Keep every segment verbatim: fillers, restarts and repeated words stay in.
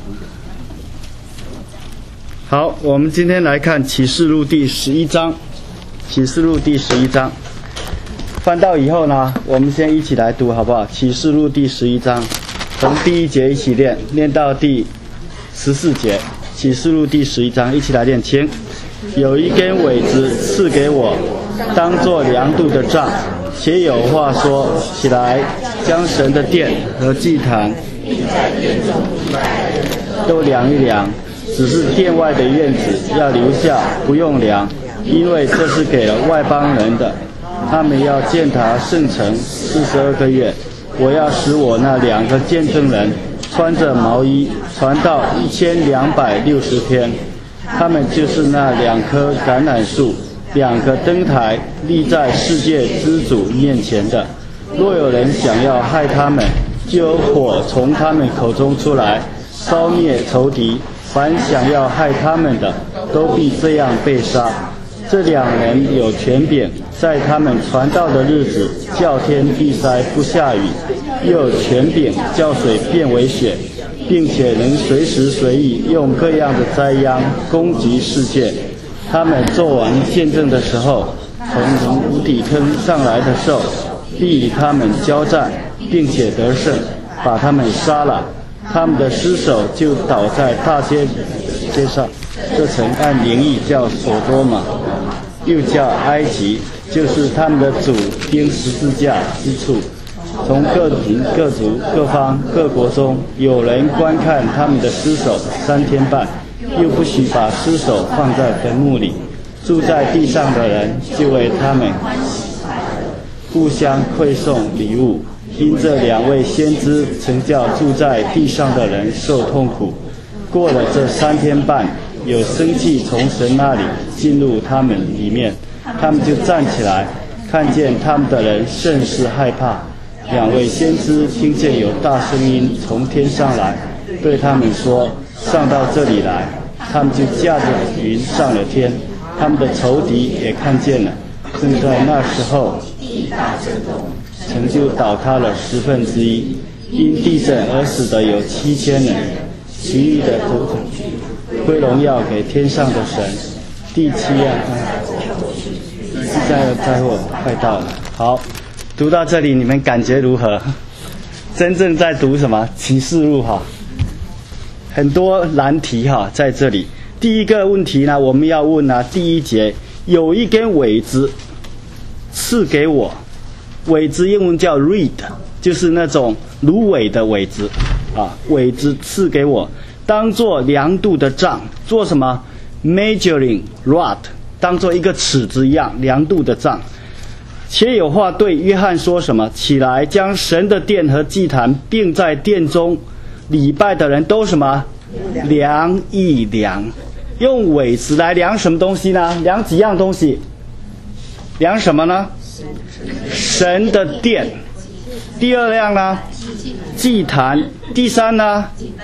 好，我们今天来看启示录第十一章。启示录第十一章，翻到以后呢，我们先一起来读好不好？启示录第十一章，从第一节一起念，念到第十四节。启示录第十一章，一起来念，请。有一根苇子赐给我，当作量度的杖，且有话说：起来，将神的殿和祭坛都量一量。只是殿外的院子要留下，不用量，因为这是给了外邦人的。他们要践踏圣城四十二个月。我要使我那两个见证人穿着毛衣传到一千两百六十天。他们就是那两棵橄榄树，两个灯台立在世界之主面前的。若有人想要害他们，就有火从他们口中出来，烧灭仇敌。凡想要害他们的，都必这样被杀。这两人有权柄，在他们传道的日子，叫天闭塞不下雨，又有权柄叫水变为血，并且能随时随地用各样的灾殃攻击世界。他们做完见证的时候，从无底坑上来的兽必与他们交战，并且得胜，把他们杀了。他们的尸首就倒在大街街上。这城按名义叫所多玛，又叫埃及，就是他们的主钉十字架之处。从各民、各族、各方、各国中，有人观看他们的尸首三天半，又不许把尸首放在坟墓里。住在地上的人就为他们互相馈送礼物。因这两位先知曾叫住在地上的人受痛苦。过了这三天半，有生气从神那里进入他们里面，他们就站起来，看见他们的人甚是害怕。两位先知听见有大声音从天上来，对他们说：上到这里来。他们就驾着云上了天，他们的仇敌也看见了。正在那时候，城就倒塌了十分之一，因地震而死的有七千人，其余的都归荣耀给天上的神。第七样，第三个灾祸快到了。好，读到这里，你们感觉如何？真正在读什么？启示录哈，很多难题哈在这里。第一个问题呢，我们要问呢，第一节有一根苇子赐给我。苇子英文叫 reed， 就是那种芦苇的苇子啊，苇子赐给我，当作量度的杖，做什么 measuring rod， 当作一个尺子一样量度的杖。且有话对约翰说什么？起来，将神的殿和祭坛，并在殿中礼拜的人都什么？量一量。用苇子来量什么东西呢？量几样东西？量什么呢？神的殿。第二样呢？祭坛。第三呢？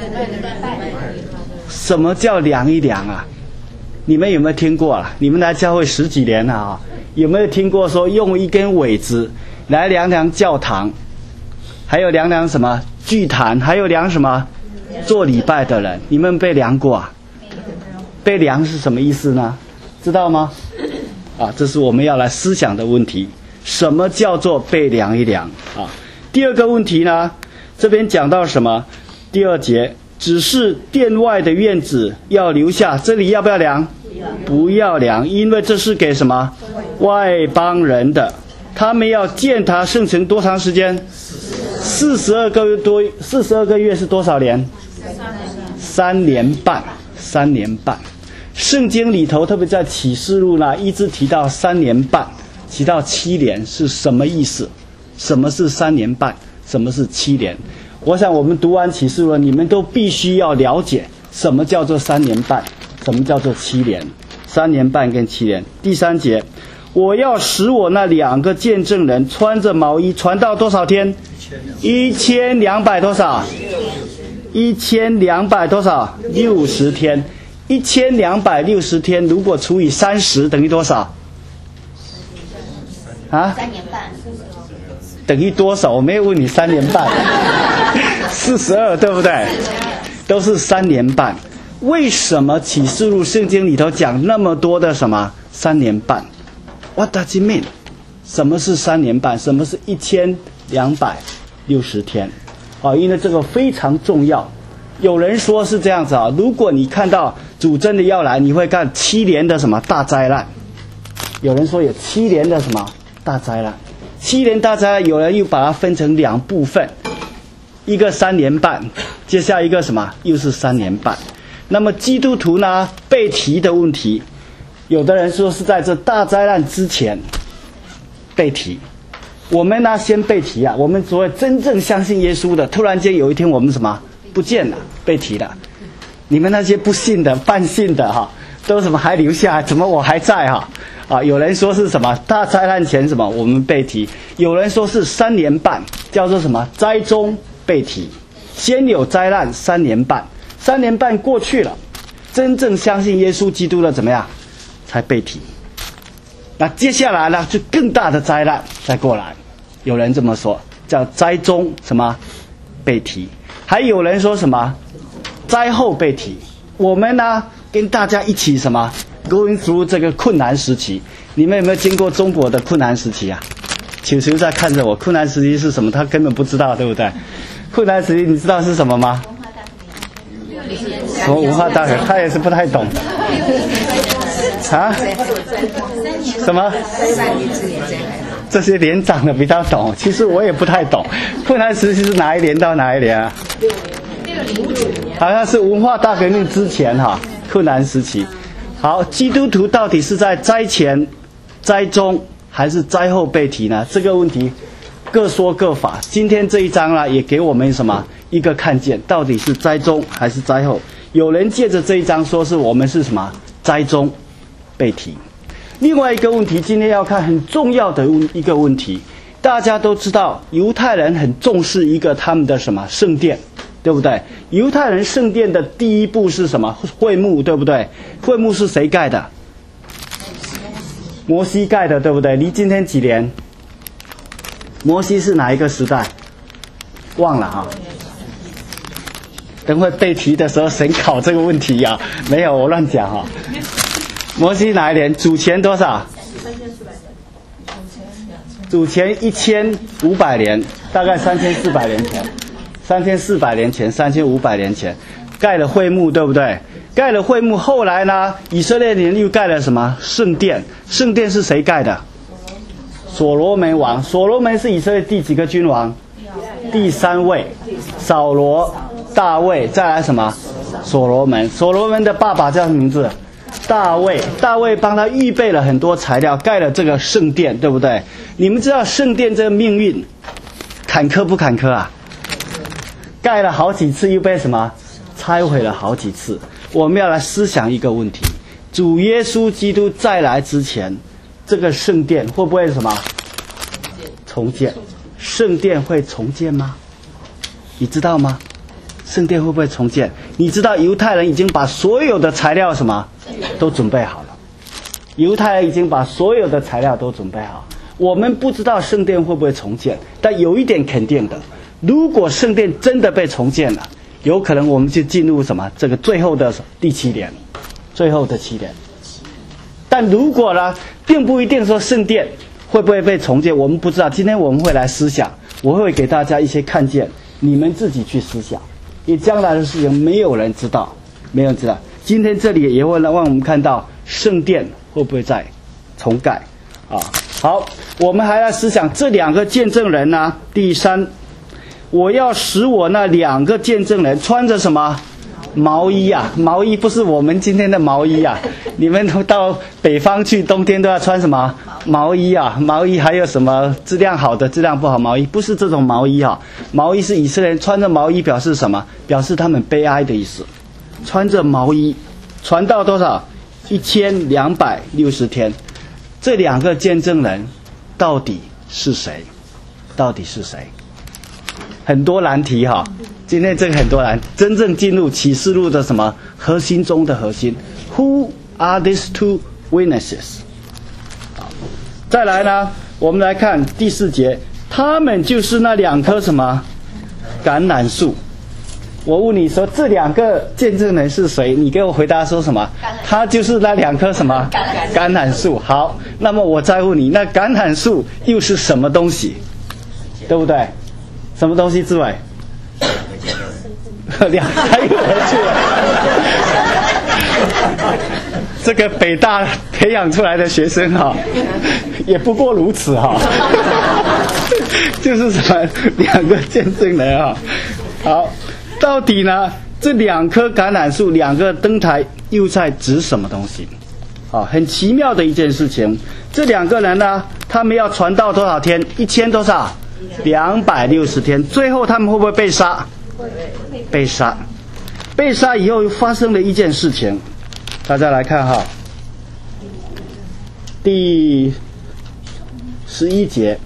什么叫量一量啊？你们有没有听过啊？你们来教会十几年了啊，有没有听过说用一根苇子来量量教堂，还有量量什么祭坛，还有量什么做礼拜的人？你们被量过啊？被量是什么意思呢？知道吗？啊，这是我们要来思想的问题。什么叫做被量一量啊？第二个问题呢，这边讲到什么？第二节，只是殿外的院子要留下，这里要不要量？不要量，因为这是给什么？外邦人的。他们要践踏圣城多长时间？四十二个月多，四十二个月是多少年？三年半，三年半。圣经里头，特别在启示录呢，一直提到三年半，提到七年是什么意思？什么是三年半？什么是七年？我想我们读完启示录，你们都必须要了解什么叫做三年半，什么叫做七年。三年半跟七年。第三节，我要使我那两个见证人穿着毛衣传到多少天？一千两百多少？一千两百多少？六十天。一千两百六十天，如果除以三十，等于多少？啊？三年半。等于多少？我没有问你三年半。四十二，对不对？ 都是三年半。为什么启示录圣经里头讲那么多的什么三年半 ？What does it mean？ 什么是三年半？什么是一千两百六十天？啊，因为这个非常重要。有人说是这样子啊，如果你看到主真的要来，你会看七年的什么大灾难？有人说有七年的什么大灾难？七年大灾难，有人又把它分成两部分，一个三年半，接下来一个什么又是三年半。那么基督徒呢被提的问题，有的人说是在这大灾难之前被提。我们呢先被提啊，我们所谓真正相信耶稣的，突然间有一天我们什么不见了，被提了。你们那些不信的、半信的哈，都什么还留下？怎么我还在哈？啊，有人说是什么大灾难前什么我们被提，有人说是三年半，叫做什么灾中被提，先有灾难三年半，三年半过去了，真正相信耶稣基督的怎么样才被提？那接下来呢，就更大的灾难再过来，有人这么说，叫灾中什么被提，还有人说什么灾后被提。我们呢跟大家一起什么 going through 这个困难时期。你们有没有经过中国的困难时期啊？球球在看着我，困难时期是什么？他根本不知道，对不对？困难时期你知道是什么吗？什么文化大革命？他也是不太懂。啊？什么？这些连长的比较懂，其实我也不太懂。困难时期是哪一年到哪一年啊？好像是文化大革命之前哈，困难时期。好，基督徒到底是在灾前、灾中还是灾后被提呢？这个问题各说各法。今天这一章呢，也给我们什么一个看见，到底是灾中还是灾后？有人借着这一章说是我们是什么灾中被提。另外一个问题，今天要看很重要的一个问题。大家都知道，犹太人很重视一个他们的什么圣殿，对不对？犹太人圣殿的第一步是什么？会幕，对不对？会幕是谁盖的？摩西盖的，对不对？离今天几年？摩西是哪一个时代？忘了哈。等会被提的时候，神考这个问题呀、啊？没有，我乱讲哈。摩西哪一年？主前多少？主前一千五百年，大概三千四百年前。三千四百年前，三千五百年前，盖了会幕，对不对？盖了会幕，后来呢，以色列人又盖了什么圣殿？圣殿是谁盖的？所罗门王。所罗门是以色列第几个君王？第三位。扫罗、大卫，再来什么？所罗门。所罗门的爸爸叫什么名字？大卫。大卫帮他预备了很多材料，盖了这个圣殿，对不对？你们知道圣殿这个命运坎坷不坎坷啊？盖了好几次，又被什么拆毁了好几次。我们要来思想一个问题：主耶稣基督再来之前，这个圣殿会不会什么重建？圣殿会重建吗？你知道吗？圣殿会不会重建？你知道犹太人已经把所有的材料什么都准备好了。犹太人已经把所有的材料都准备好。我们不知道圣殿会不会重建，但有一点肯定的。如果圣殿真的被重建了，有可能我们就进入什么这个最后的第七年，最后的七年。但如果呢，并不一定说圣殿会不会被重建，我们不知道。今天我们会来思想，我会给大家一些看见，你们自己去思想，因为将来的事情没有人知道，没有人知道。今天这里也会让我们看到圣殿会不会再重盖啊？好，我们还要思想这两个见证人呢、啊。第三，我要使我那两个见证人穿着什么毛衣啊？毛衣不是我们今天的毛衣啊！你们都到北方去，冬天都要穿什么毛衣啊？毛衣还有什么质量好的、质量不好毛衣？不是这种毛衣啊！毛衣是以色列人穿着毛衣表示什么？表示他们悲哀的意思。穿着毛衣，传到多少？一千两百六十天。这两个见证人到底是谁？到底是谁？很多难题哈，今天这个很多难，真正进入启示录的什么核心中的核心 ？Who are these two witnesses？ 再来呢，我们来看第四节，他们就是那两棵什么橄榄树。 我问你说这两个见证人是谁？你给我回答说什么？他就是那两棵什么橄榄树。好，那么我再问你，那橄榄树又是什么东西？对不对？什么东西？志伟？两还有回去了。这个北大培养出来的学生哈、啊，也不过如此哈、啊。就是什么两个见证人啊。好，到底呢这两棵橄榄树，两个灯台又在指什么东西？啊，很奇妙的一件事情。这两个人呢，他们要传道多少天？一千多少？两百六十天。最后他们会不会被杀？被杀。被杀以后又发生了一件事情，大家来看哈，第十一节，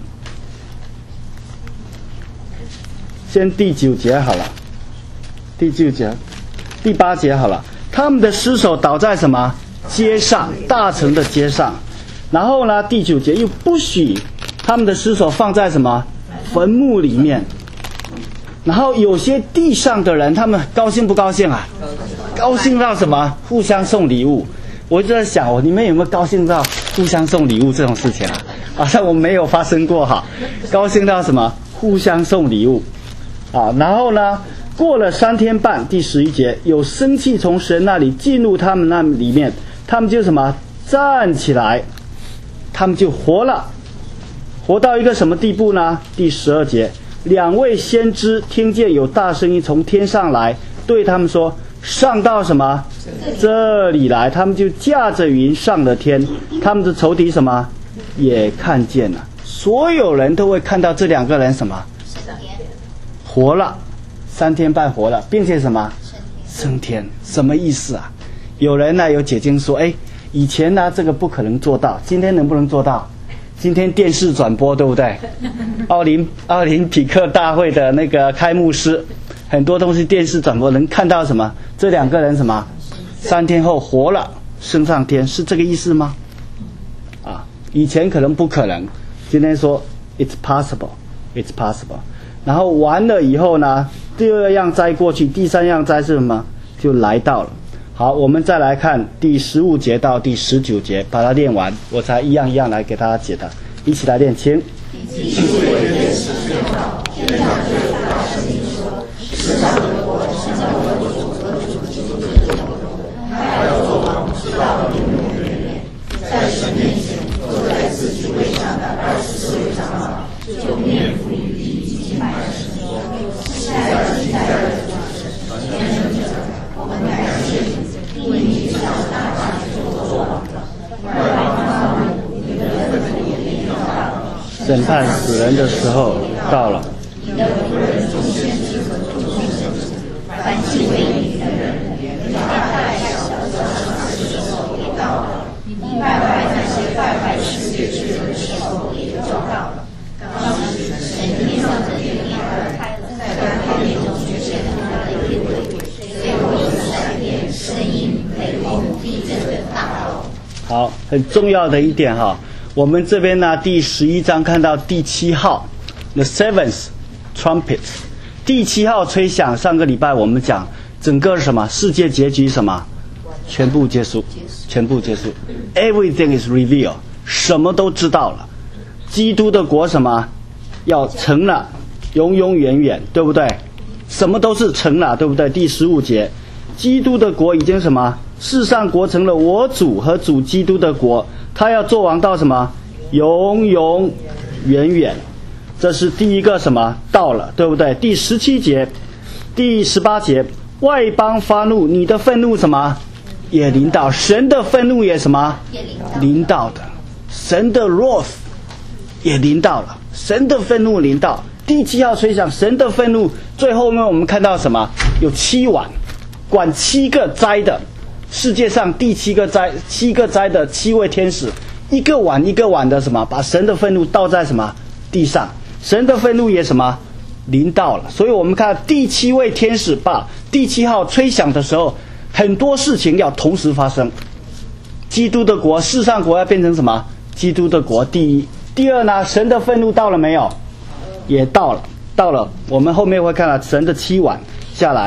先第九节好了，第九节，第八节好了。他们的尸首倒在什么街上？大城的街上。然后呢，第九节又不许他们的尸首放在什么坟墓里面。然后有些地上的人，他们高兴不高兴啊？高兴到什么？互相送礼物。我就在想，哦，你们有没有高兴到互相送礼物这种事情啊？好像我没有发生过哈。高兴到什么？互相送礼物啊。然后呢，过了三天半，第十一节，有生气从神那里进入他们那里面，他们就什么站起来，他们就活了。活到一个什么地步呢？第十二节，两位先知听见有大声音从天上来，对他们说，上到什么这里来。他们就驾着云上了天，他们的仇敌什么也看见了。所有人都会看到这两个人什么活了，三天半活了，并且什么升天。什么意思啊？有人呢有解经说，哎，以前呢这个不可能做到，今天能不能做到？今天电视转播，对不对？奥林奥林匹克大会的那个开幕式，很多东西电视转播能看到什么？这两个人什么？三天后活了，升上天，是这个意思吗？啊，以前可能不可能，今天说 it's possible, it's possible。然后完了以后呢，第二样灾过去，第三样灾是什么？就来到了。好，我们再来看第十五节到第十九节，把它念完，我才一样一样来给大家解答。一起来念，请。审判死人的时候到了。凡敬畏你的人，大大小小的时候也到了。你败坏那些败坏世界之人的时候也就到了。当时神天上的天地而开了，在他面中出现了他的天位，随后有闪电、声音、雷轰、地震的大道。好，很重要的一点哈。我们这边呢，第十一章看到第七号 ，the seventh trumpet， 第七号吹响。上个礼拜我们讲整个什么世界结局什么，全部结束，全部结束 ，everything is revealed， 什么都知道了。基督的国什么要成了，永永远远，对不对？什么都是成了，对不对？第十五节，基督的国已经什么？世上国成了我主和主基督的国。他要做王到什么永永远远，这是第一个什么到了，对不对？第十七节、第十八节，外邦发怒，你的愤怒什么也临到，神的愤怒也什么临到的，神的 wrath 也临到了，神的愤怒临到。第七号吹响，神的愤怒。最后面我们看到什么？有七碗，管七个灾的。世界上第七个灾，七个灾的七位天使，一个碗一个碗的什么，把神的愤怒倒在什么地上，神的愤怒也什么临到了。所以我们看第七位天使把第七号吹响的时候，很多事情要同时发生。基督的国，世上国要变成什么？基督的国第一。第二呢，神的愤怒到了没有？也到了，到了。我们后面会看到神的七碗下来。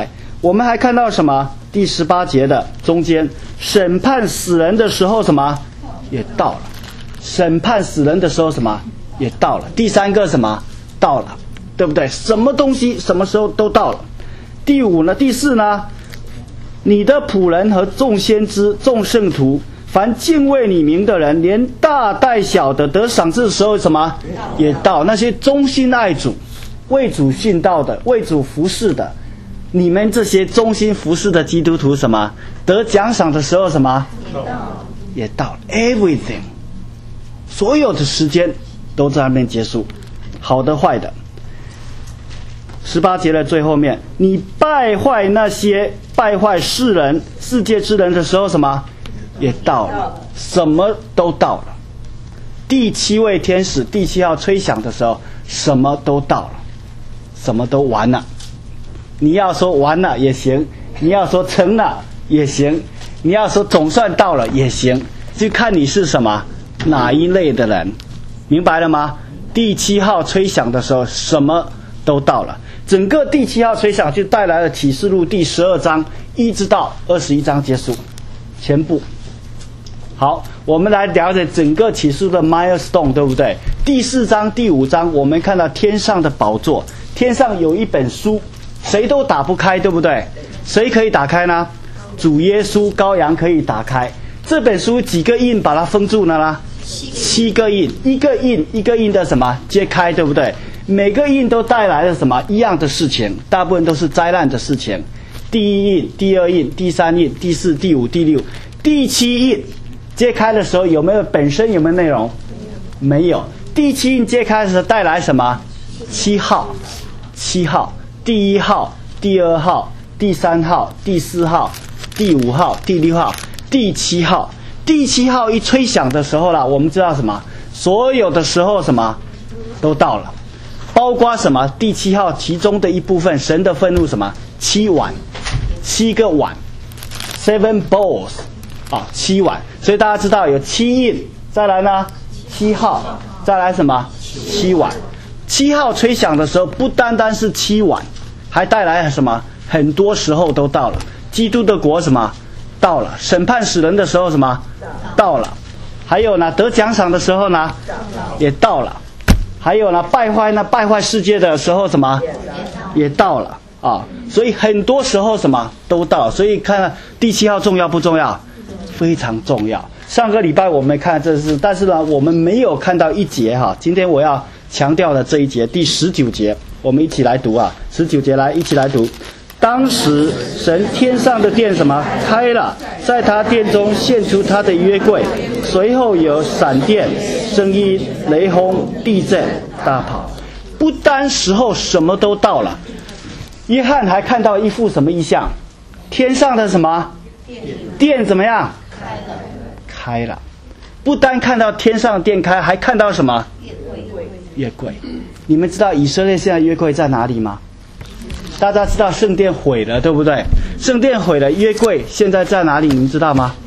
我们还看到什么？第十八节的中间，审判死人的时候什么也到了，审判死人的时候什么也到了。第三个什么到了，对不对？什么东西什么时候都到了。第五呢？第四呢？你的仆人和众先知、众圣徒，凡敬畏你名的人，连大带小的得赏赐的时候什么也到。那些忠心爱主、为主殉道的、为主服侍的，你们这些忠心服侍的基督徒什么得奖赏的时候什么也到了。 Everything， 所有的时间都在那边结束，好的坏的。十八节的最后面，你败坏那些败坏世人世界之人的时候什么也到了，什么都到了。第七位天使第七号吹响的时候，什么都到了，什么都完了。你要说完了也行，你要说成了也行，你要说总算到了也行，就看你是什么哪一类的人，明白了吗？第七号吹响的时候，什么都到了。整个第七号吹响就带来了启示录第十二章一直到二十一章结束，全部。好，我们来了解整个启示录的 milestone， 对不对？第四章、第五章，我们看到天上的宝座，天上有一本书，谁都打不开，对不对？谁可以打开呢？主耶稣羔羊可以打开。这本书几个印把它封住了呢？七个印，一个印一个印的什么揭开，对不对？每个印都带来了什么一样的事情，大部分都是灾难的事情。第一印、第二印、第三印、第四、第五、第六、第七印揭开的时候，有没有本身有没有内容？没有。第七印揭开的时候带来什么？七号，七号，第一号、第二号、第三号、第四号、第五号、第六号、第七号。第七号一吹响的时候啦，我们知道什么？所有的时候什么都到了。包括什么？第七号其中的一部分，神的愤怒什么？七碗，七个碗 ，seven bowls， 啊，七碗。所以大家知道有七印，再来呢，七号，再来什么？七碗。七号吹响的时候，不单单是七碗，还带来什么？很多时候都到了。基督的国什么？到了。审判死人的时候什么？到了。还有呢，得奖赏的时候呢，也到了。还有呢，败坏呢，败坏世界的时候什么也到了啊，所以很多时候什么都到了。所以看第七号重要不重要？非常重要。上个礼拜我们看这是，但是呢，我们没有看到一节哈。今天我要强调的这一节，第十九节，我们一起来读啊。十九节来，一起来读。当时神天上的殿什么开了，在他殿中现出他的约柜，随后有闪电、声音、雷轰、地震、大炮。不单时候什么都到了，约翰还看到一幅什么异象？天上的什么殿怎么样？开了，开了。不单看到天上的殿开，还看到什么？约柜。你们知道以色列现在约柜在哪里吗？大家知道圣殿毁了，对不对？圣殿毁了，约柜现在在哪里？你们知道吗？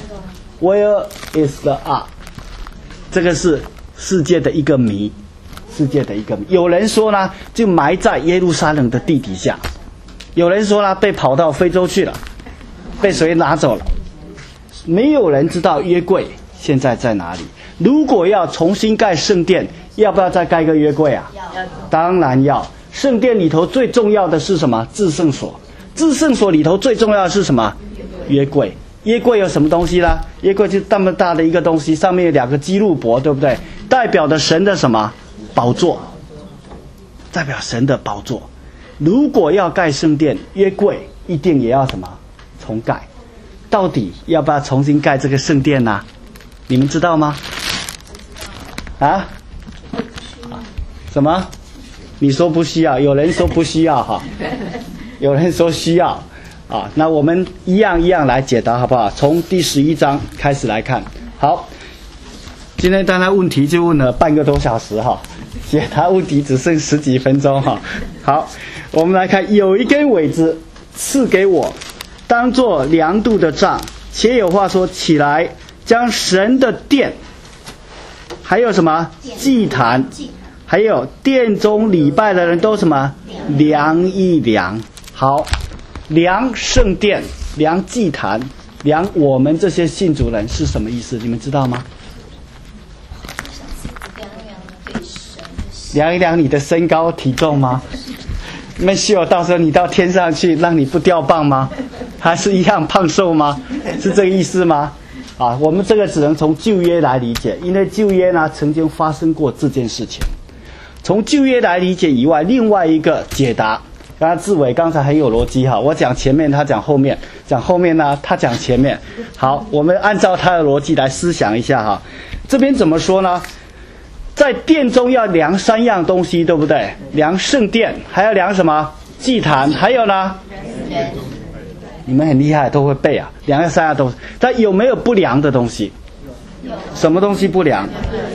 Where is the ark？ 这个是世界的一个谜，世界的一个谜。有人说呢，就埋在耶路撒冷的地底下；有人说呢，被跑到非洲去了，被谁拿走了？没有人知道约柜现在在哪里。如果要重新盖圣殿，要不要再盖个约柜啊？当然要。圣殿里头最重要的是什么？至圣所。至圣所里头最重要的是什么？约柜。约柜有什么东西呢？约柜就这么大的一个东西，上面有两个基路伯，对不对？代表的神的什么？宝座。代表神的宝座。如果要盖圣殿，约柜一定也要什么？重盖。到底要不要重新盖这个圣殿呢？你们知道吗？啊？什么？你说不需要，有人说不需要哈，有人说需要啊。那我们一样一样来解答好不好？从第十一章开始来看。好，今天当然问题就问了半个多小时哈，解答问题只剩十几分钟哈。好，我们来看，有一根苇子赐给我，当作量度的杖，且有话说，起来，将神的殿，还有什么祭坛。还有殿中礼拜的人都什么量一量。好， 量圣殿、量祭坛、量我们这些信主人是什么意思？你们知道吗？量一量你的身高体重吗？没秀，到时候你到天上去，让你不掉棒吗？还是一样胖瘦吗？是这个意思吗？啊，我们这个只能从旧约来理解，因为旧约呢曾经发生过这件事情。从旧约来理解以外，另外一个解答，刚才志伟刚才很有逻辑哈，我讲前面，他讲后面，讲后面呢，他讲前面。好，我们按照他的逻辑来思想一下哈。这边怎么说呢？在殿中要量三样东西，对不对？量圣殿，还要量什么？祭坛，还有呢？你们很厉害，都会背啊。量要三样东西，但有没有不量的东西？什么东西不量？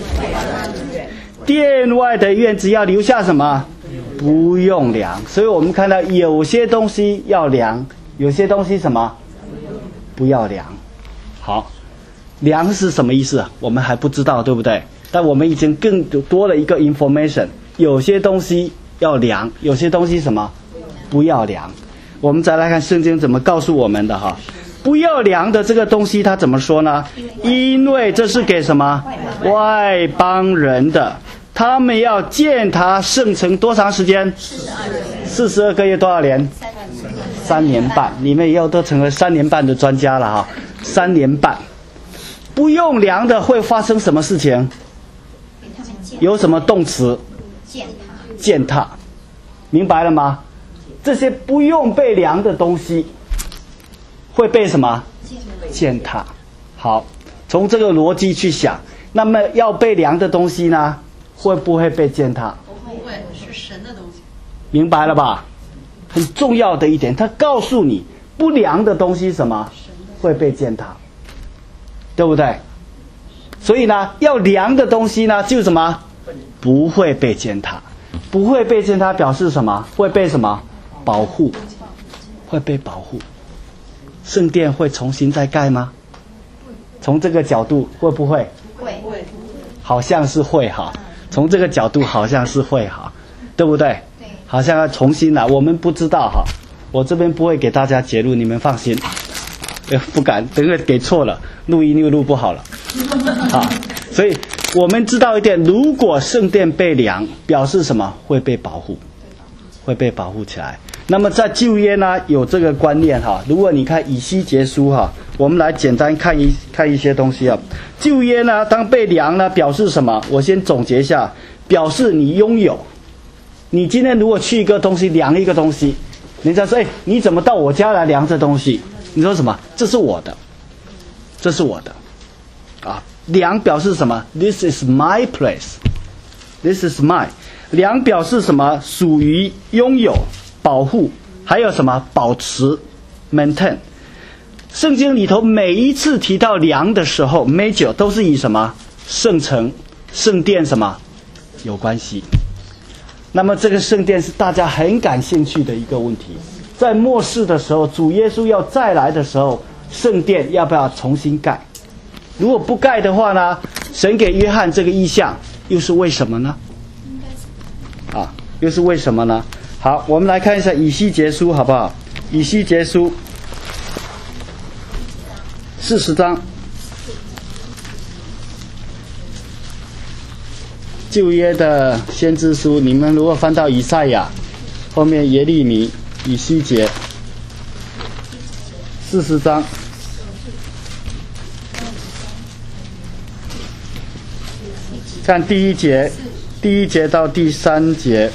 殿外的院子要留下什么？不用量。所以我们看到有些东西要量，有些东西什么？不要量。好，量是什么意思？我们还不知道，对不对？但我们已经更多了一个 information， 有些东西要量，有些东西什么不要量。我们再来看圣经怎么告诉我们的哈，不要量的这个东西，他怎么说呢？因为这是给什么外邦人的，他们要践踏圣城多长时间？四十二个月，多少年？三年半。你们以后都成为三年半的专家了哈，三年半。不用量的会发生什么事情？有什么动词？践踏，明白了吗？这些不用被量的东西，会被什么？践踏。好，从这个逻辑去想，那么要被量的东西呢，会不会被践踏？ 不会，是神的东西。 明白了吧？很重要的一点，他告诉你，不良的东西什么会被践踏，对不对？所以呢，要量的东西呢，就什么不会被践踏，不会被践踏表示什么？会被什么保护？会被保护。圣殿会重新再盖吗？从这个角度会不会？ 会， 好像是会哈。从这个角度好像是会哈，对不对？ 对， 好像要重新来，我们不知道哈。我这边不会给大家揭露，你们放心。不敢，等会给错了，录音又录不好了。好，所以我们知道一点，如果圣殿被量，表示什么？会被保护，会被保护起来。那么在旧约呢，有这个观念哈。如果你看以西结书哈，我们来简单看一看一些东西啊。旧约呢，当被量呢，表示什么？我先总结一下，表示你拥有。你今天如果去一个东西量一个东西，人家说，哎，你怎么到我家来量这东西？你说什么？这是我的，这是我的，啊，量表示什么 ？This is my place. This is mine. 量表示什么？属于、拥有、保护，还有什么？保持 ，maintain。圣经里头每一次提到量的时候 ，major 都是以什么？圣城、圣殿什么有关系？那么这个圣殿是大家很感兴趣的一个问题。在末世的时候，主耶稣要再来的时候，圣殿要不要重新盖？如果不盖的话呢，神给约翰这个意象又是为什么呢？啊，又是为什么呢？好，我们来看一下以西结书好不好？以西结书四十章，旧约的先知书，你们如果翻到以赛亚，后面耶利米、以西结，四十章，看第一节，第一节到第三节，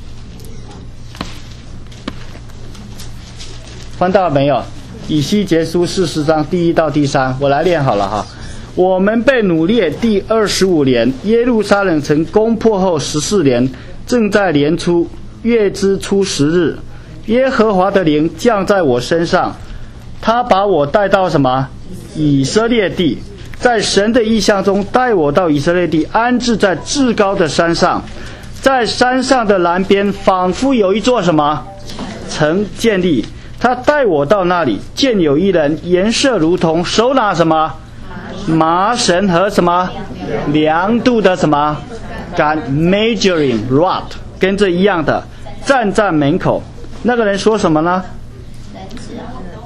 翻到了没有？以西结书四十章第一到第三，我来念好了哈。我们被掳掠第二十五年，耶路撒冷城攻破后十四年，正在年初月之初十日，耶和华的灵降在我身上，他把我带到什么？以色列地，在神的意象中带我到以色列地，安置在至高的山上，在山上的南边仿佛有一座什么城建立。他带我到那里，见有一人颜色如铜，手拿什么麻绳和什么量度的什么杆 measuring rod， 跟这一样的，站在门口。那个人说什么呢？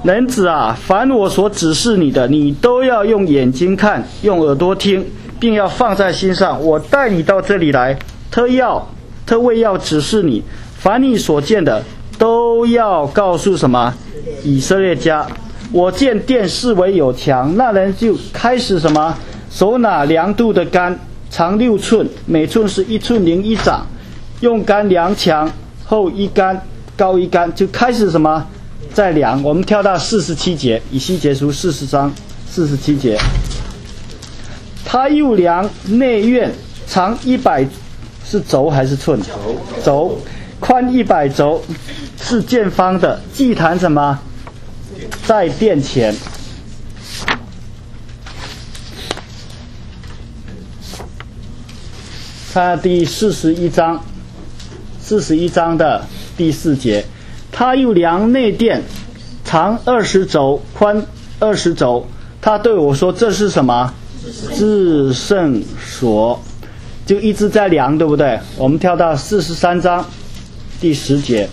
人子啊，凡我所指示你的，你都要用眼睛看，用耳朵听，并要放在心上。我带你到这里来，特要特为要指示你，凡你所见的，都要告诉什么？以色列家。我见殿视为有墙，那人就开始什么？手拿量度的杆，长六寸，每寸是一寸零一掌，用杆量墙，厚一杆，高一杆，就开始什么？在量。我们跳到四十七节，以西结书四十章四十七节。他又量内院，长一百，是轴还是寸？轴。宽一百轴，是见方的。祭坛什么？在殿前。看第四十一章，四十一章的第四节。他又量内殿，长二十轴，宽二十轴。他对我说：“这是什么？至圣所。”就一直在量，对不对？我们跳到四十三章第十节。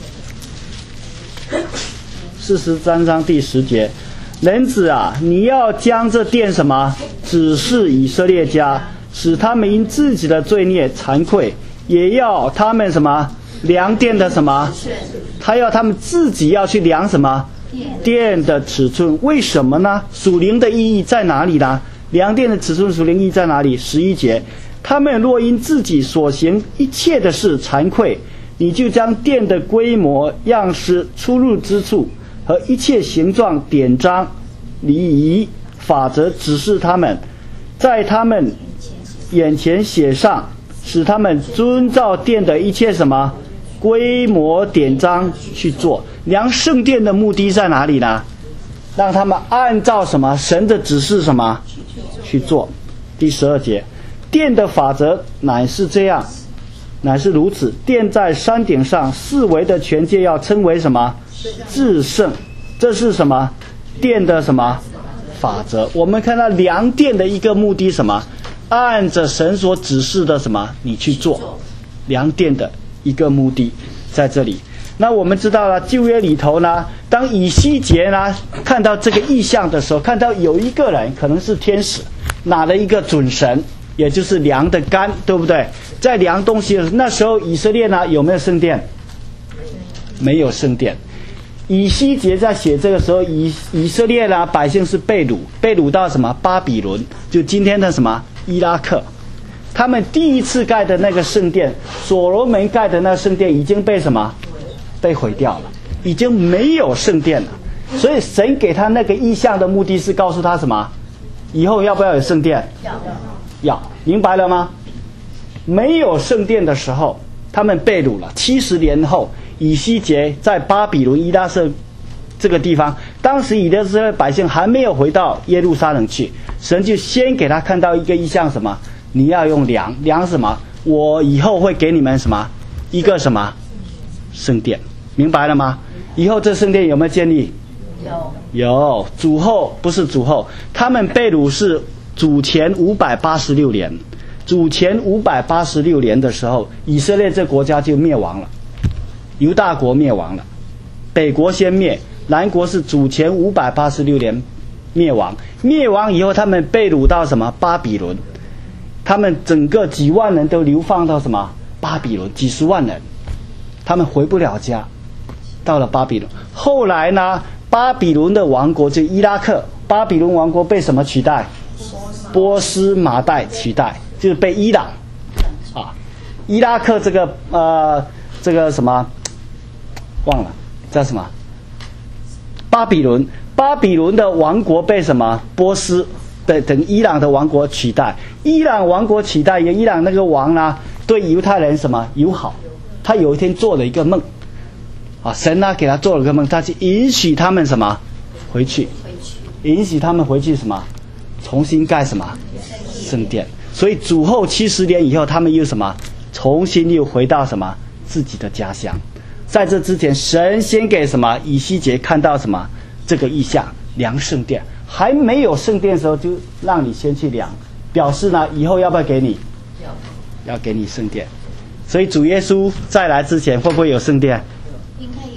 四十三章第十节，人子啊，你要将这殿什么指示以色列家，使他们因自己的罪孽惭愧，也要他们什么量殿的什么，他要他们自己要去量什么殿的尺寸。为什么呢？属灵的意义在哪里呢？量殿的尺寸属灵意义在哪里？十一节，他们若因自己所行一切的事惭愧，你就将殿的规模、样式、出入之处和一切形状、典章、礼仪、法则指示他们，在他们眼前写上，使他们遵照殿的一切什么规模、典章去做。量圣殿的目的在哪里呢？让他们按照什么神的指示什么去做。第十二节，殿的法则乃是这样，乃是如此。殿在山顶上，四围的全界要称为什么？至圣。这是什么？殿的什么法则？我们看到量殿的一个目的什么？按着神所指示的什么你去做。量殿的一个目的在这里。那我们知道了旧约里头呢，当以西结呢看到这个异象的时候，看到有一个人可能是天使，拿了一个准绳，也就是量的杆，对不对？在量东西的时候，那时候以色列呢有没有圣殿？没有圣殿。以西结在写这个时候，以以色列呢百姓是被掳，被掳到什么巴比伦，就今天的什么伊拉克。他们第一次盖的那个圣殿，所罗门盖的那个圣殿已经被什么被毁掉了，已经没有圣殿了。所以神给他那个意象的目的是告诉他什么？以后要不要有圣殿？要，要，明白了吗？没有圣殿的时候，他们被掳了。七十年后，以西结在巴比伦伊拉克这个地方，当时以色列百姓还没有回到耶路撒冷去，神就先给他看到一个意象，什么？你要用量，量什么？我以后会给你们什么？一个什么圣殿？明白了吗？以后这圣殿有没有建立？有，有。主后不是主后，他们被掳是主前五百八十六年。主前五百八十六年的时候，以色列这国家就灭亡了，犹大国灭亡了，北国先灭，南国是主前五百八十六年灭亡。灭亡以后，他们被掳到什么巴比伦？他们整个几万人都流放到什么巴比伦，几十万人，他们回不了家，到了巴比伦。后来呢，巴比伦的王国就伊拉克，巴比伦王国被什么取代？波斯麻代取代，就是被伊朗啊，伊拉克这个呃这个什么忘了叫什么？巴比伦，巴比伦的王国被什么？波斯的等伊朗的王国取代。伊朗王国取代，伊朗那个王呢，对犹太人什么友好？他有一天做了一个梦，啊，神呢给他做了个梦，他去允许他们什么回去，允许他们回去什么，重新盖什么圣殿。所以主后七十年以后，他们又什么，重新又回到什么自己的家乡。在这之前，神先给什么以西结看到什么这个意象，量圣殿。还没有圣殿的时候，就让你先去量，表示呢以后要不要给你？要，要给你圣殿。所以主耶稣再来之前，会不会有圣殿？ 应该有。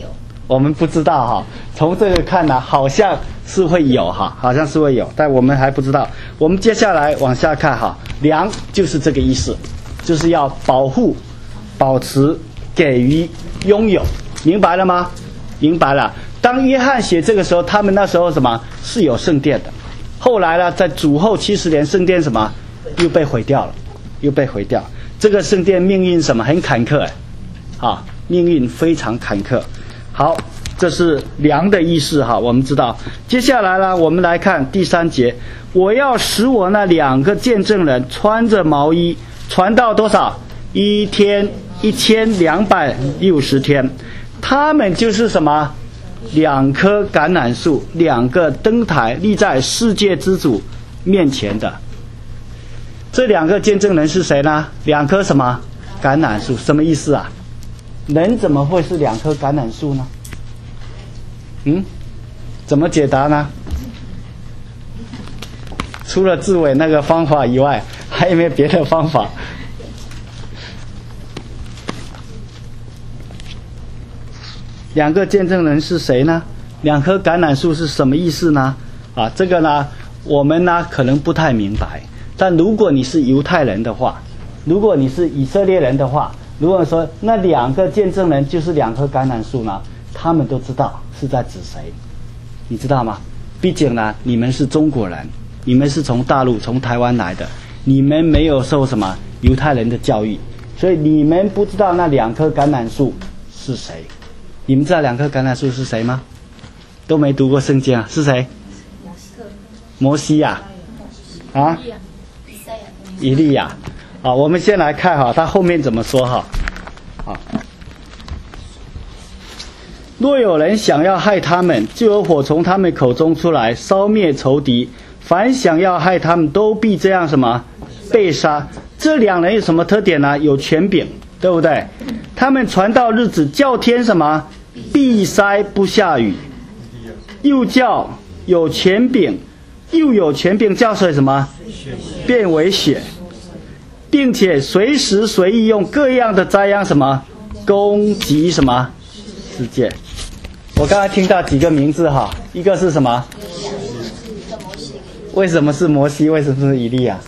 我们不知道哈。从这个看呢，好像是会有哈，好像是会有，但我们还不知道。我们接下来往下看哈，良就是这个意思，就是要保护、保持、给予、拥有，明白了吗？明白了。当约翰写这个时候，他们那时候什么是有圣殿的，后来呢，在主后七十年，圣殿什么又被毁掉了，又被毁掉。这个圣殿命运什么很坎坷哎，啊，命运非常坎坷。好，这是良的意思哈，我们知道。接下来呢，我们来看第三节，我要使我那两个见证人穿着毛衣传到多少？一天一千两百六十天。他们就是什么？两棵橄榄树，两个灯台立在世界之主面前的。这两个见证人是谁呢？两棵什么橄榄树？什么意思啊？人怎么会是两棵橄榄树呢？嗯，怎么解答呢？除了自伟那个方法以外，还有没有别的方法？两个见证人是谁呢？两棵橄榄树是什么意思呢？啊，这个呢，我们呢可能不太明白。但如果你是犹太人的话，如果你是以色列人的话，如果说那两个见证人就是两棵橄榄树呢，他们都知道是在指谁，你知道吗？毕竟呢，你们是中国人，你们是从大陆、从台湾来的，你们没有受什么犹太人的教育，所以你们不知道那两棵橄榄树是谁。你们知道两棵橄榄树是谁吗？都没读过圣经啊，是谁？摩西呀，啊，啊以利亚。啊，我们先来看哈，他后面怎么说哈。好，若有人想要害他们，就有火从他们口中出来，烧灭仇敌。凡想要害他们，都必这样什么被杀。这两人有什么特点呢？有权柄，对不对？他们传道日子，叫天什么闭塞不下雨，又叫有权柄，又有权柄叫水什么变为血，并且随时随意用各样的灾殃什么攻击什么世界。我刚才听到几个名字哈，一个是什么？为什么是摩西？为什么是以利亚？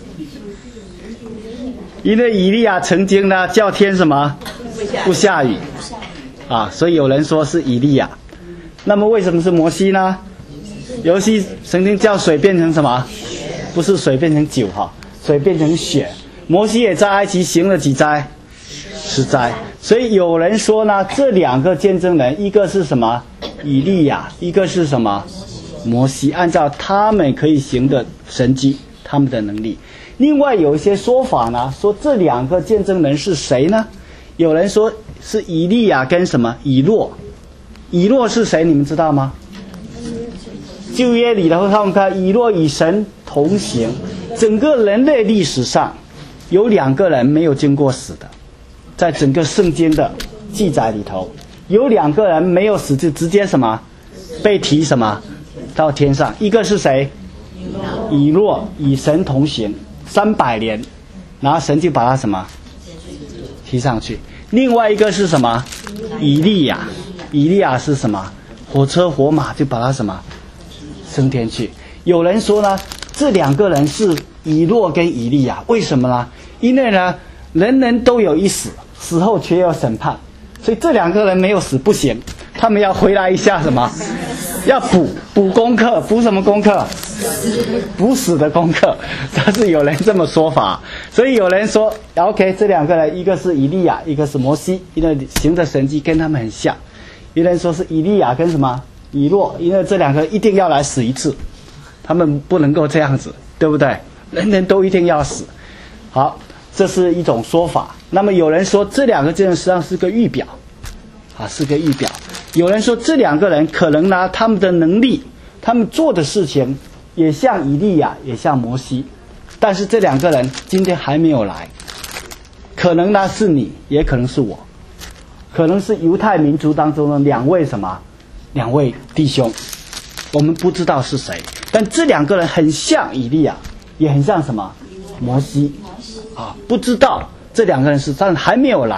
因为以利亚曾经呢叫天什么不下雨啊，所以有人说是以利亚。那么为什么是摩西呢？摩西曾经叫水变成什么？不是水变成酒哈，水变成血。摩西也在埃及行了几灾？十灾。所以有人说呢，这两个见证人，一个是什么？以利亚，一个是什么？摩西。按照他们可以行的神迹，他们的能力。另外有一些说法呢，说这两个见证人是谁呢？有人说是以利亚跟什么以诺。以诺是谁？你们知道吗？旧约里头他们看以诺与神同行，整个人类历史上有两个人没有经过死的，在整个圣经的记载里头，有两个人没有死就直接什么被提什么到天上。一个是谁？以诺与神同行三百年，然后神就把他什么提上去。另外一个是什么？以利亚。以利亚是什么？火车火马就把他什么升天去。有人说呢，这两个人是以诺跟以利亚，为什么呢？因为呢，人人都有一死，死后却有审判，所以这两个人没有死不行，他们要回来一下什么？要补补功课，补什么功课？不死的功课。但是有人这么说法，所以有人说 OK， 这两个人一个是以利亚，一个是摩西，因为行的神迹跟他们很像。有人说是以利亚跟什么以诺，因为这两个一定要来死一次，他们不能够这样子，对不对？人人都一定要死。好，这是一种说法。那么有人说这两个真的实际上是个预表啊，是个预表。有人说这两个人可能呢，他们的能力，他们做的事情也像以利亚，也像摩西，但是这两个人今天还没有来，可能呢是你，也可能是我，可能是犹太民族当中的两位什么，两位弟兄，我们不知道是谁，但这两个人很像以利亚，也很像什么摩西啊，不知道这两个人是，但还没有来，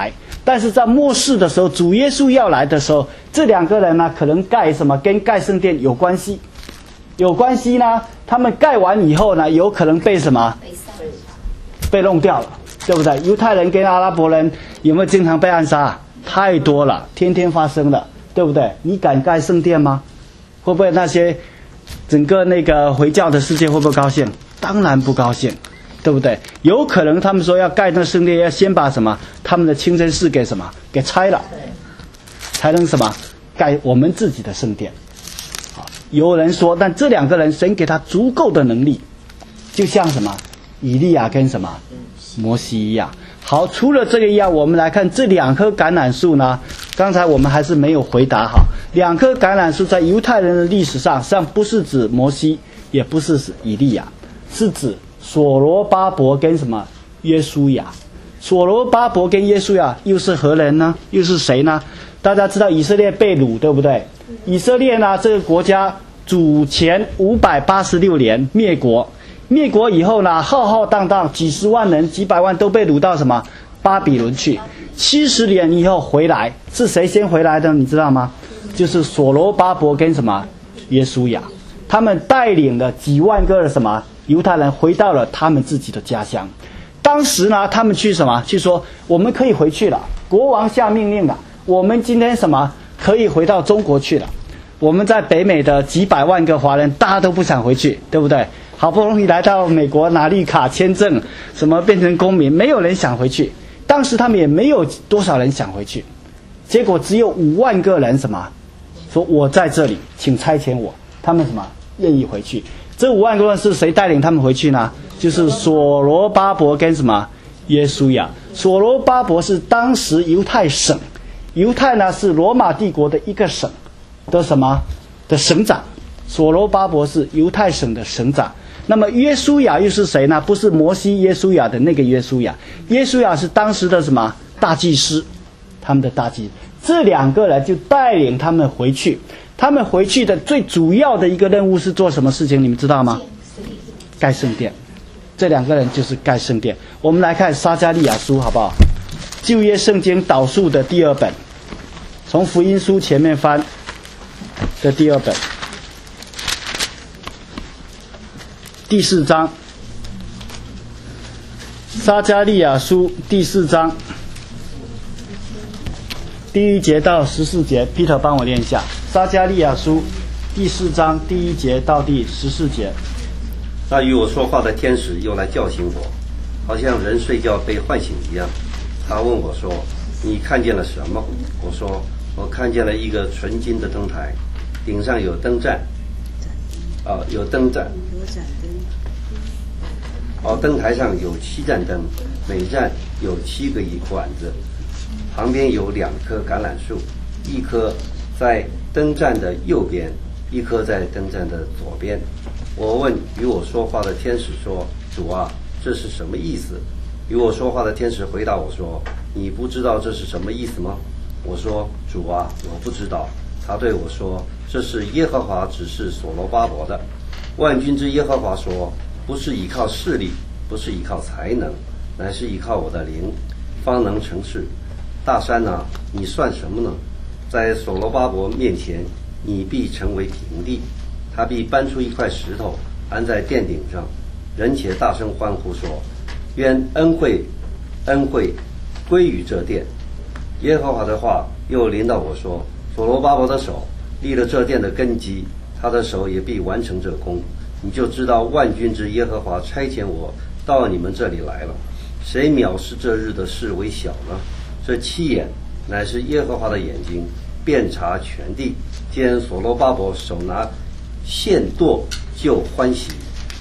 但是在末世的时候，主耶稣要来的时候，这两个人呢，可能盖什么跟盖圣殿有关系，有关系呢？他们盖完以后呢，有可能被什么？被弄掉了，对不对？犹太人跟阿拉伯人有没有经常被暗杀？太多了，天天发生的，对不对？你敢盖圣殿吗？会不会那些整个那个回教的世界会不会高兴？当然不高兴。对不对？有可能他们说要盖那圣殿，要先把什么他们的清真寺给什么给拆了，才能什么盖我们自己的圣殿。啊，有人说，但这两个人神给他足够的能力，就像什么以利亚跟什么摩西一样。好，除了这个一样，我们来看这两棵橄榄树呢。刚才我们还是没有回答好，两棵橄榄树在犹太人的历史上，实际上不是指摩西，也不是指以利亚，是指所罗巴伯跟什么约书亚。所罗巴伯跟约书亚又是何人呢？又是谁呢？大家知道以色列被掳，对不对？以色列呢，这个国家主前五百八十六年灭国，灭国以后呢，浩浩荡荡几十万人、几百万都被掳到什么巴比伦去。七十年以后回来，是谁先回来的？你知道吗？就是所罗巴伯跟什么约书亚，他们带领了几万个的什么犹太人回到了他们自己的家乡。当时呢，他们去什么？去说我们可以回去了，国王下命令了，我们今天什么可以回到中国去了。我们在北美的几百万个华人，大家都不想回去，对不对？好不容易来到美国拿绿卡签证，什么变成公民，没有人想回去。当时他们也没有多少人想回去，结果只有五万个人什么说我在这里，请差遣我。他们什么愿意回去。这五万个人是谁带领他们回去呢？就是所罗巴伯跟什么约书亚。所罗巴伯是当时犹太省，犹太呢是罗马帝国的一个省的什么的省长，所罗巴伯是犹太省的省长。那么约书亚又是谁呢？不是摩西约书亚的那个约书亚，约书亚是当时的什么大祭司，他们的大祭司。这两个人就带领他们回去。他们回去的最主要的一个任务是做什么事情？你们知道吗？盖圣殿。这两个人就是盖圣殿。我们来看撒迦利亚书好不好？旧约圣经导数的第二本，从福音书前面翻的第二本，第四章，撒迦利亚书第四章第一节到十四节 ，Peter 帮我念一下。撒迦利亚书第四章第一节到第十四节。 那与我说话的天使又来叫醒我，好像人睡觉被唤醒一样。他问我说：“你看见了什么？”我说：“我看见了一个纯金的灯台，顶上有灯盏，啊，有灯盏，哦，灯台上有七盏灯，每盏有七个管子，旁边有两棵橄榄树，一棵在灯盏的右边，一棵在灯盏的左边。”我问与我说话的天使说：“主啊，这是什么意思？”与我说话的天使回答我说：“你不知道这是什么意思吗？”我说：“主啊，我不知道。”他对我说：“这是耶和华指示所罗巴伯的。万军之耶和华说，不是依靠势力，不是依靠才能，乃是依靠我的灵，方能成事。大山啊，你算什么呢？在所罗巴伯面前，你必成为平地。他必搬出一块石头，安在殿顶上，人且大声欢呼说：愿恩惠，恩惠归于这殿。耶和华的话又临到我说：所罗巴伯的手立了这殿的根基，他的手也必完成这工。你就知道万军之耶和华差遣我到你们这里来了。谁藐视这日的事为小呢？这七眼乃是耶和华的眼睛，遍察全地。见所罗巴伯手拿线舵就欢喜。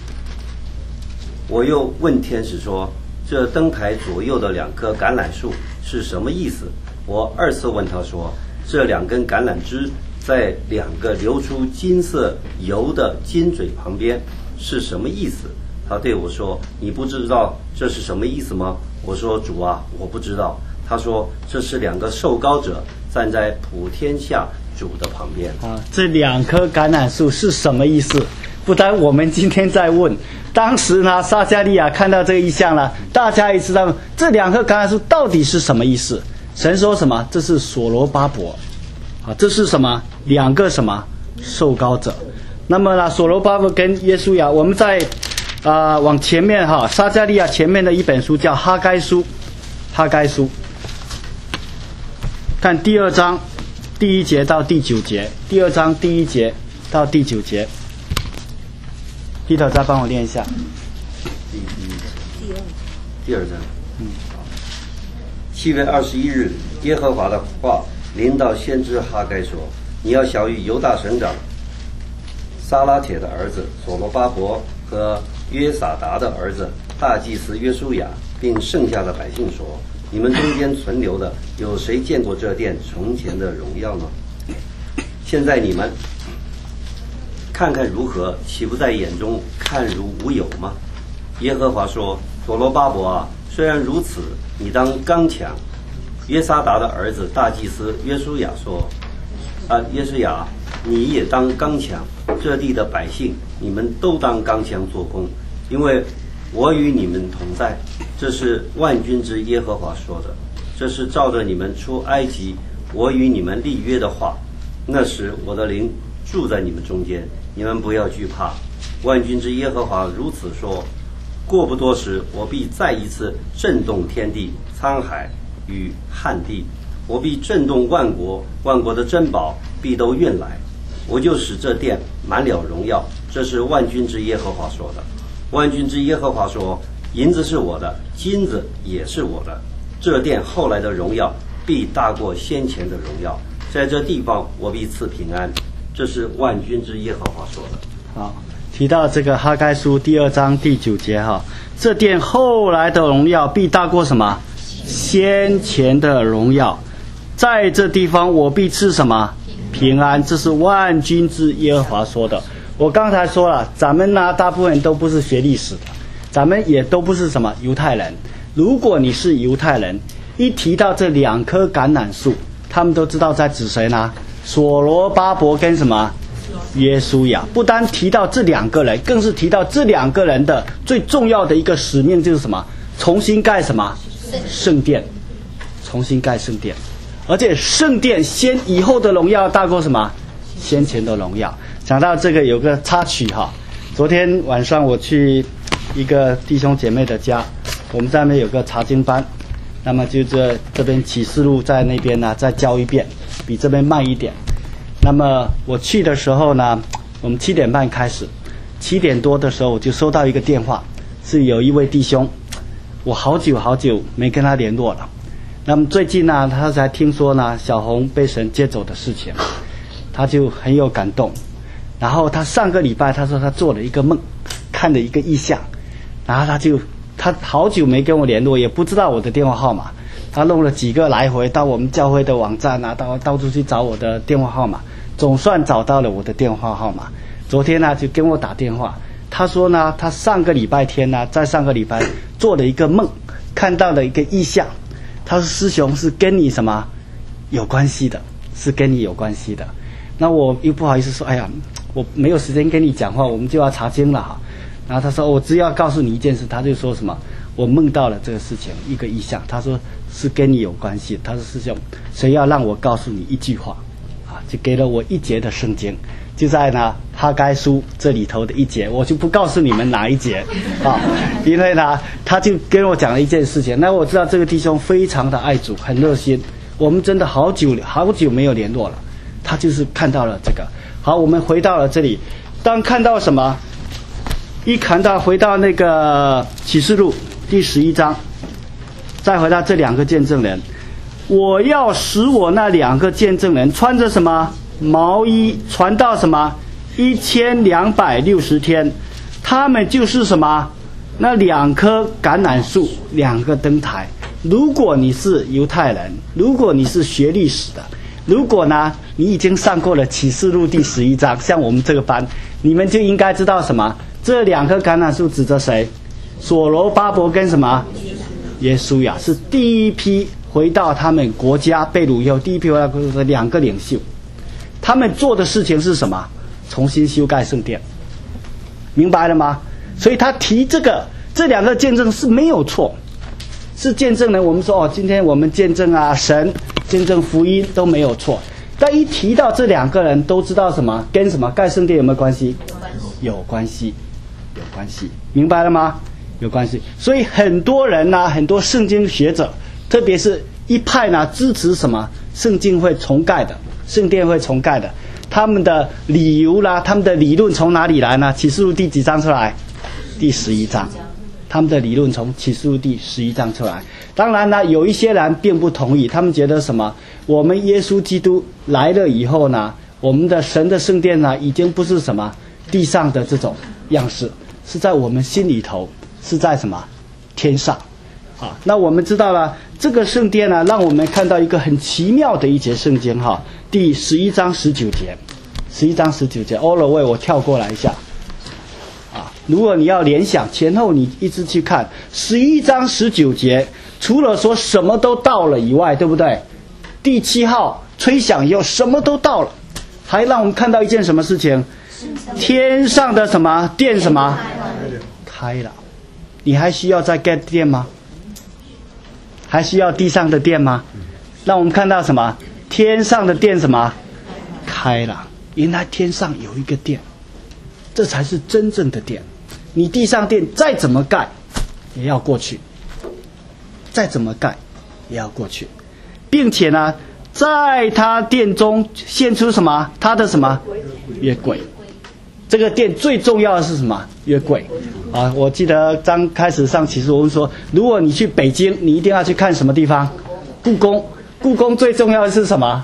我又问天使说：这灯台左右的两棵橄榄树是什么意思？我二次问他说：这两根橄榄枝在两个流出金色油的金嘴旁边是什么意思？他对我说：你不知道这是什么意思吗？我说：主啊，我不知道。他说：这是两个受膏者站在普天下主的旁边。 啊，这两棵橄榄树是什么意思？不但我们今天在问，当时呢，撒迦利亚看到这个意象了，大家也知道这两棵橄榄树到底是什么意思。 神说什么？这是所罗巴伯，啊，这是什么？两个什么受膏者？那么呢，所罗巴伯跟约书亚，我们在啊、呃、往前面哈，撒迦利亚前面的一本书叫哈该书，哈该书，看第二章第一节到第九节，第二章第一节到第九节。Peter 再帮我念一下。 第一第二章。嗯。七月二十一日，耶和华的话临到先知哈该说：“你要晓谕犹大省长撒拉铁的儿子所罗巴伯和约撒达的儿子大祭司约书亚，并剩下的百姓说：你们中间存留的，有谁见过这殿从前的荣耀呢？现在你们看看如何，岂不在眼中看如无有吗？耶和华说：所罗巴伯啊，虽然如此，你当刚强。约撒达的儿子大祭司约书亚说：啊，约书亚，你也当刚强。这地的百姓，你们都当刚强做工，因为我与你们同在。这是万军之耶和华说的，这是照着你们出埃及我与你们立约的话。那时我的灵住在你们中间，你们不要惧怕。万军之耶和华如此说：过不多时，我必再一次震动天地、沧海与旱地，我必震动万国，万国的珍宝必都运来，我就使这殿满了荣耀。这是万军之耶和华说的。万军之耶和华说：银子是我的，金子也是我的，这殿后来的荣耀必大过先前的荣耀，在这地方我必赐平安。这是万军之耶和华说的。 好，提到这个哈该书第二章第九节哈，这殿后来的荣耀必大过什么？先前的荣耀，在这地方我必赐什么？平安。这是万军之耶和华说的。我刚才说了，咱们呢大部分人都不是学历史的，咱们也都不是什么犹太人。如果你是犹太人，一提到这两棵橄榄树，他们都知道在指谁呢？所罗巴伯跟什么？约书亚。不单提到这两个人，更是提到这两个人的最重要的一个使命就是什么？重新盖什么？圣殿。重新盖圣殿。而且圣殿先以后的荣耀大过什么？先前的荣耀。讲到这个有个插曲哈，昨天晚上我去一个弟兄姐妹的家，我们在那边有个查经班，那么就这这边启示录在那边呢再教一遍，比这边慢一点。那么我去的时候呢，我们七点半开始，七点多的时候我就收到一个电话，是有一位弟兄，我好久好久没跟他联络了。那么最近呢，他才听说呢小红被神接走的事情，他就很有感动。然后他上个礼拜他说他做了一个梦，看了一个异象，然后他就他好久没跟我联络，也不知道我的电话号码，他弄了几个来回到我们教会的网站啊，到到处去找我的电话号码，总算找到了我的电话号码。昨天呢就跟我打电话，他说呢他上个礼拜天呢在上个礼拜做了一个梦，看到了一个异象，他说师兄是跟你什么有关系的，是跟你有关系的。那我又不好意思说，哎呀我没有时间跟你讲话，我们就要查经了哈。然后他说我只要告诉你一件事，他就说什么我梦到了这个事情，一个异象，他说是跟你有关系。他说师兄，谁要让我告诉你一句话啊，就给了我一节的圣经，就在呢哈该书这里头的一节，我就不告诉你们哪一节啊，因为呢他就跟我讲了一件事情。那我知道这个弟兄非常的爱主，很热心，我们真的好久好久没有联络了。他就是看到了这个。好，我们回到了这里，当看到什么？一看到回到那个启示录第十一章，再回到这两个见证人，我要使我那两个见证人穿着什么毛衣，传到什么一千两百六十天，他们就是什么那两棵橄榄树，两个灯台。如果你是犹太人，如果你是学历史的，如果呢你已经上过了启示录第十一章，像我们这个班，你们就应该知道什么？这两棵橄榄树指着谁？所罗巴伯跟什么？耶稣亚，是第一批回到他们国家被掳以后，第一批回到国家的两个领袖。他们做的事情是什么？重新修盖圣殿，明白了吗？所以他提这个这两个见证是没有错， 是见证人，我们说哦，今天我们见证啊神，见证福音都没有错。但一提到这两个人，都知道什么跟什么盖圣殿有没有关系？有关系，有关系，明白了吗？有关系。所以很多人呢、啊，很多圣经学者，特别是一派呢，支持什么圣经会重盖的，圣殿会重盖的。他们的理由啦，他们的理论从哪里来呢？启示录第几章出来？第十一章。他们的理论从启示录第十一章出来。当然呢，有一些人并不同意，他们觉得什么？我们耶稣基督来了以后呢，我们的神的圣殿呢，已经不是什么地上的这种样式，是在我们心里头，是在什么天上啊？那我们知道了，这个圣殿呢，让我们看到一个很奇妙的一节圣经哈，第十一章十九节，十一章十九节 ，all the way 我跳过来一下。如果你要联想前后，你一直去看十一章十九节，除了说什么都到了以外，对不对？第七号吹响以后，什么都到了，还让我们看到一件什么事情？天上的什么殿什么开了？你还需要再盖殿吗？还需要地上的殿吗？让我们看到什么？天上的殿什么开了？原来天上有一个殿，这才是真正的殿。你地上殿再怎么盖也要过去，再怎么盖也要过去，并且呢，在他殿中现出什么？他的什么约柜？这个殿最重要的是什么？约柜啊！我记得刚开始上启示我们说，如果你去北京，你一定要去看什么地方？故宫。故宫最重要的是什么？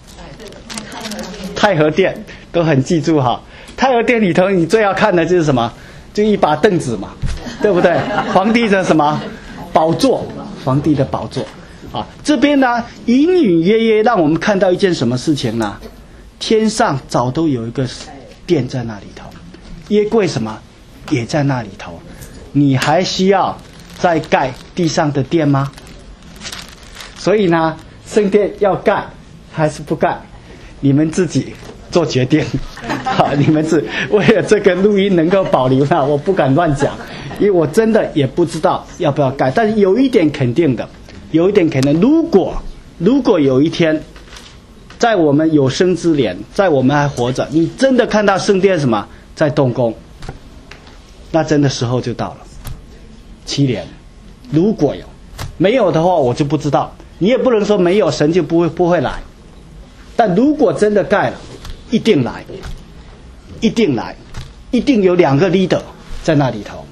太和殿，都很记住哈。太和殿里头，你最要看的就是什么？就一把凳子嘛，对不对？皇帝的什么宝座？皇帝的宝座啊！这边呢，隐隐约约让我们看到一件什么事情呢？天上早都有一个殿在那里头，约柜什么也在那里头。你还需要再盖地上的殿吗？所以呢，圣殿要盖还是不盖？你们自己做决定。好，你们是为了这个录音能够保留呢，我不敢乱讲，因为我真的也不知道要不要盖。但是有一点肯定的，有一点肯定，如果如果有一天，在我们有生之年，在我们还活着，你真的看到圣殿什么在动工，那真的时候就到了。七年，如果有，没有的话我就不知道。你也不能说没有，神就不会不会来。但如果真的盖了，一定来，一定来，一定有两个 leader 在那里头，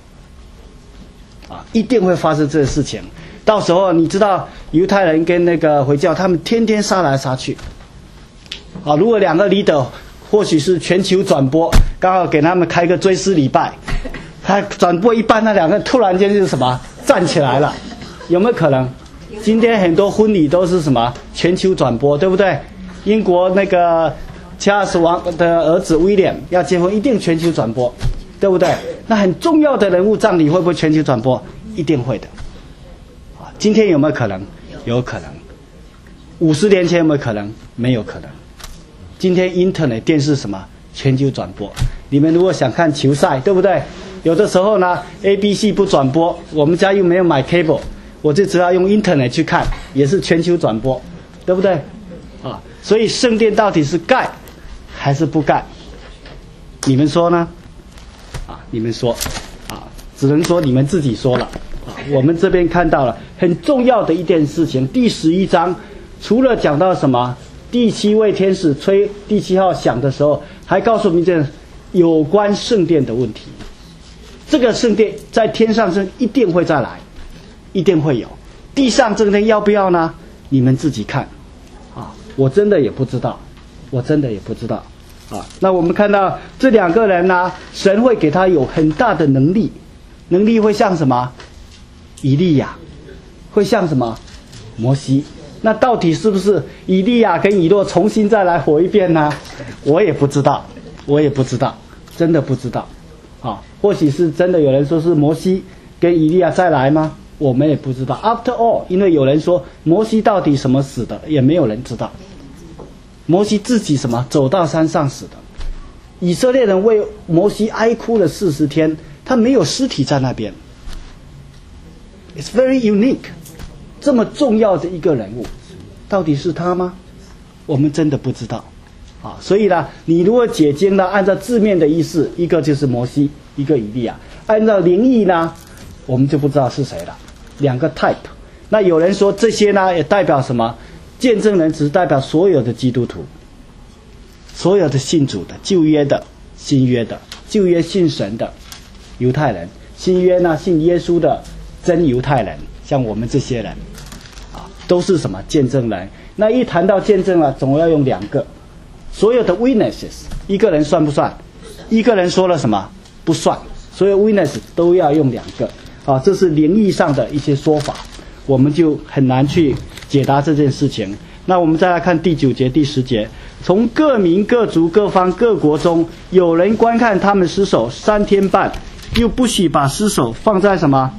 啊，一定会发生这个事情。到时候你知道犹太人跟那个回教，他们天天杀来杀去，啊，如果两个 leader 或许是全球转播，刚好给他们开个追思礼拜，他转播一半，那两个突然间就是什么站起来了，有没有可能？今天很多婚礼都是什么全球转播，对不对？英国那个查尔斯王的儿子威廉要结婚，一定全球转播，对不对？那很重要的人物葬礼会不会全球转播？一定会的。啊，今天有没有可能？有可能。五十年前有没有可能？没有可能。今天 Internet 电视什么全球转播？你们如果想看球赛，对不对？有的时候呢 ，A B C 不转播，我们家又没有买 cable， 我就只要用 Internet 去看，也是全球转播，对不对？啊，所以圣殿到底是盖还是不盖？你们说呢？啊，你们说，啊，只能说你们自己说了。啊，我们这边看到了很重要的一件事情，第十一章除了讲到什么第七位天使吹第七号响的时候，还告诉我们一件有关圣殿的问题。这个圣殿在天上是一定会再来，一定会有。地上这个殿要不要呢？你们自己看。啊，我真的也不知道，我真的也不知道。啊，那我们看到这两个人呢，神会给他有很大的能力，能力会像什么？以利亚，会像什么？摩西。那到底是不是以利亚跟以诺重新再来活一遍呢？我也不知道，我也不知道，真的不知道。啊，或许是真的有人说是摩西跟以利亚再来吗？我们也不知道。After all， 因为有人说摩西到底什么死的，也没有人知道。摩西自己什么走到山上死的。以色列人为摩西哀哭了四十天，他没有尸体在那边。 ，it's very unique， 这么重要的一个人物，到底是他吗？我们真的不知道。啊，所以呢，你如果解经呢，按照字面的意思，一个就是摩西，一个以利亚；按照灵意呢，我们就不知道是谁了。两个 type。那有人说这些呢，也代表什么？见证人只是代表所有的基督徒，所有的信主的，旧约的、新约的，旧约信神的犹太人，新约呢信耶稣的真犹太人，像我们这些人，啊，都是什么见证人？那一谈到见证了，总要用两个。所有的 witnesses， 一个人算不算？一个人说了什么？不算。所有 witnesses 都要用两个。啊，这是灵意上的一些说法，我们就很难去解答这件事情。那我们再来看第九节、第十节，从各民、各族、各方、各国中，有人观看他们尸首三天半，又不许把尸首放在什么？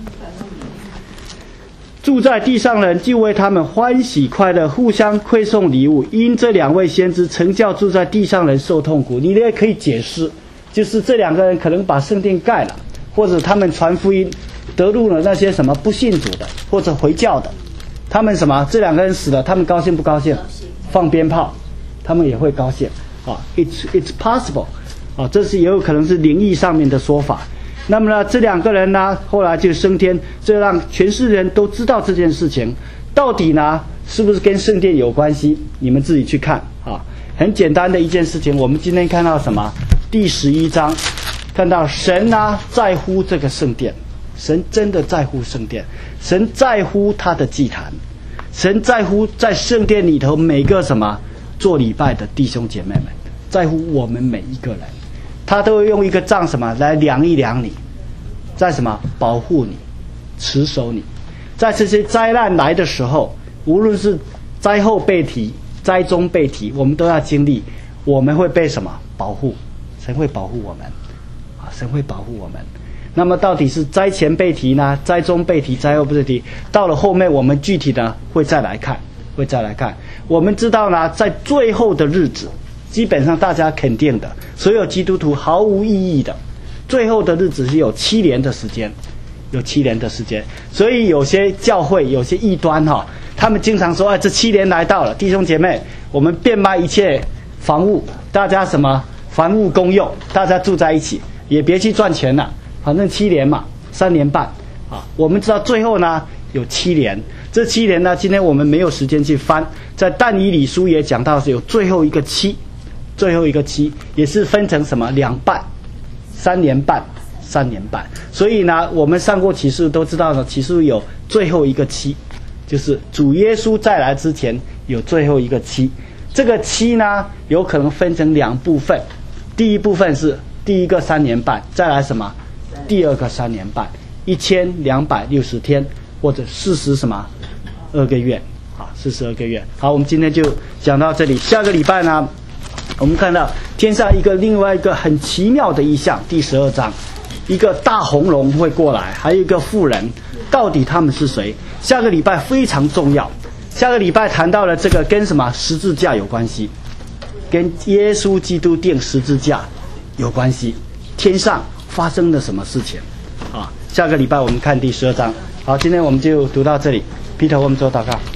住在地上人就为他们欢喜快乐，互相馈送礼物，因这两位先知曾叫住在地上人受痛苦。你也可以解释，就是这两个人可能把圣殿盖了，或者他们传福音得入了那些什么不信主的或者回教的，他们什么这两个人死了，他们高兴不高兴？放鞭炮，他们也会高兴啊。It's it's possible 啊，这是也有可能是灵异上面的说法。那么呢，这两个人呢，后来就升天，这让全世界人都知道这件事情。到底呢，是不是跟圣殿有关系？你们自己去看啊。很简单的一件事情，我们今天看到什么？第十一章，看到神啊在乎这个圣殿，神真的在乎圣殿，神在乎他的祭坛，神在乎在圣殿里头每个什么做礼拜的弟兄姐妹们，在乎我们每一个人。他都会用一个杖什么来量一量你，在什么保护你、持守你，在这些灾难来的时候，无论是灾后被提、灾中被提，我们都要经历，我们会被什么保护？神会保护我们，啊，神会保护我们。那么到底是灾前被提呢？灾中被提，灾后被提？到了后面我们具体的会再来看，会再来看。我们知道呢，在最后的日子。基本上大家肯定的，所有基督徒毫无意义的，最后的日子是有七年的时间，有七年的时间。所以有些教会、有些异端哈，他们经常说：“哎，这七年来到了，弟兄姐妹，我们变卖一切房屋，大家什么房屋公用，大家住在一起，也别去赚钱了，反正七年嘛，三年半啊。”我们知道最后呢有七年，这七年呢，今天我们没有时间去翻，在但以理书也讲到是有最后一个七。最后一个期也是分成什么两半，三年半，三年半。所以呢，我们上过启示都知道呢，启示有最后一个期，就是主耶稣再来之前有最后一个期。这个期呢，有可能分成两部分，第一部分是第一个三年半，再来什么？第二个三年半，一千两百六十天或者四十什么二个月，好，四十二个月。好，我们今天就讲到这里，下个礼拜呢。我们看到天上一个另外一个很奇妙的异象，第十二章，一个大红龙会过来，还有一个妇人，到底他们是谁？下个礼拜非常重要。下个礼拜谈到了这个跟什么十字架有关系，跟耶稣基督钉十字架有关系。天上发生了什么事情？啊，下个礼拜我们看第十二章。好，今天我们就读到这里。Peter，我们做祷告。